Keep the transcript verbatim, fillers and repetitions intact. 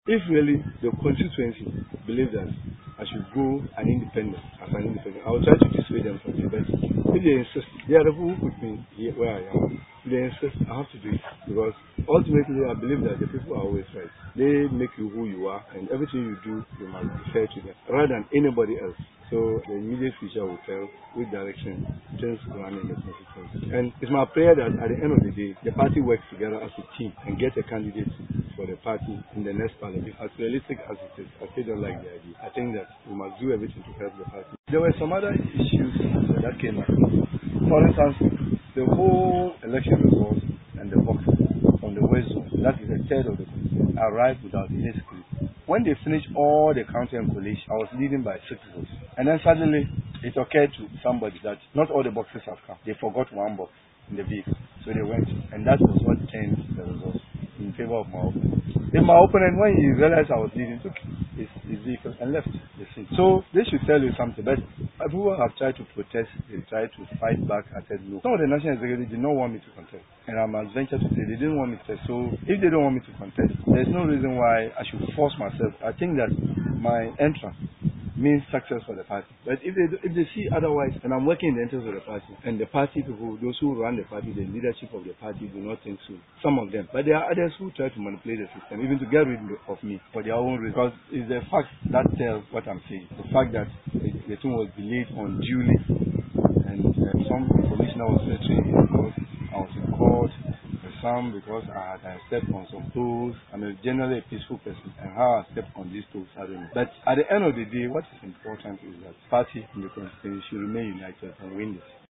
If really the constituency believe that I should go an independent as an independent, I will try to dissuade them from it. But if they insist, they are the people who put me here where I am. If they insist, I have to do it because ultimately I believe that the people are always right. They make you who you are, and everything you do, you must be fair to them rather than anybody else. So the immediate future will tell which direction things run in the constituency. And it's my prayer that at the end of the day, the party works together as a team and get a candidate for the party in the next parliament. As realistic as it is, I still don't like the idea. I think that we must do everything to help the party. There were some other issues that came up. For instance, the whole election results and the boxes from the West Zone, that is a third of the constituency, arrived without any script. When they finished all the counting and collation, I was leading by six votes. And then suddenly, it occurred to somebody that not all the boxes have come. They forgot one box in the vehicle. So they went, and that was what changed the results in favor of my opponent. If my opponent, when he realized I was leading, took his, his vehicle and left the scene. So they should tell you something. But people have tried to protest, they tried to fight back. I said no. Some of the national executives did not want me to contest. And I'm adventure to say they didn't want me to contest. So if they don't want me to contest, there's no reason why I should force myself. I think that my entrance means success for the party. But if they if they see otherwise, and I'm working in the interest of the party, and the party people, those who run the party, the leadership of the party do not think so. Some of them. But there are others who try to manipulate the system, even to get rid of me for their own reasons. Because it's the fact that tells what I'm saying. The fact that the, the thing was delayed unduly, and uh, some information I was searching because I was in court. Some because I had I stepped on some toes. I'm a generally a peaceful person, and how I stepped on these toes, I don't know. But at the end of the day, what is important is that the party in the constituency should remain united and win this.